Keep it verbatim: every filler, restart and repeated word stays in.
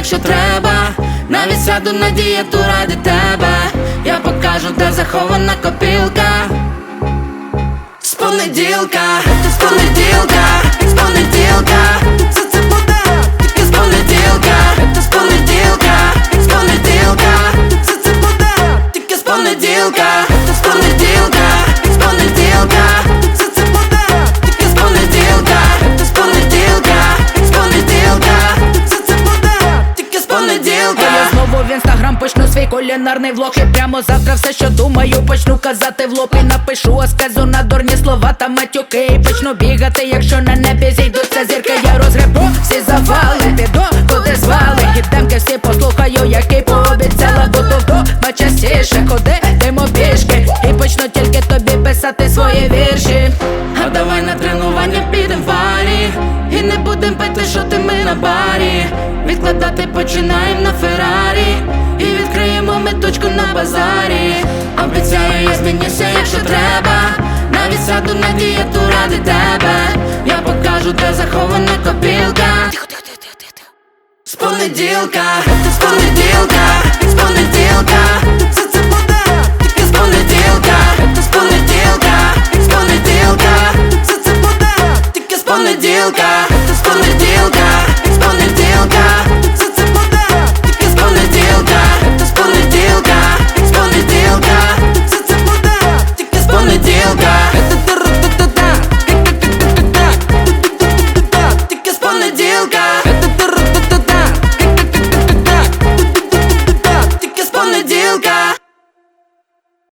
якщо треба. Навіть сяду на дієту ради тебе. Я покажу, де захована копілка. З понеділка, з понеділка, з понеділка. Все це буде тільки з понеділка. З понеділка, з понеділка. Все це буде тільки з понеділка. З понеділка, з понеділка. Все це буде тільки з понеділка. З понеділка, з понеділка. Все це буде тільки з понеділка. Я знову в інстаграм почну свій кулінарний влог. І прямо завтра все, що думаю, почну казати в лоб. І напишу сказу на дурні слова та матюки. І почну бігати, якщо на небі зійдуться зірки. Я розгребу всі завали, піду куди звали. Гідемки всі послухаю, які пообіцяла. Буду вдома частіше ходитиму пішки. І почну тільки тобі писати свої вірші. А давай на тренування підем в парі. І не будем пити, що ти ми на барі. Відкладати починаєм на Феррарі. І відкриємо ми точку на базарі. Обіцяю, я змінюся, якщо треба. Навіть сяду на дієту ради тебе. Я покажу, де захована копілка. Тихо, тихо, тихо, тихо. З понеділка, з понеділка, з понеділка.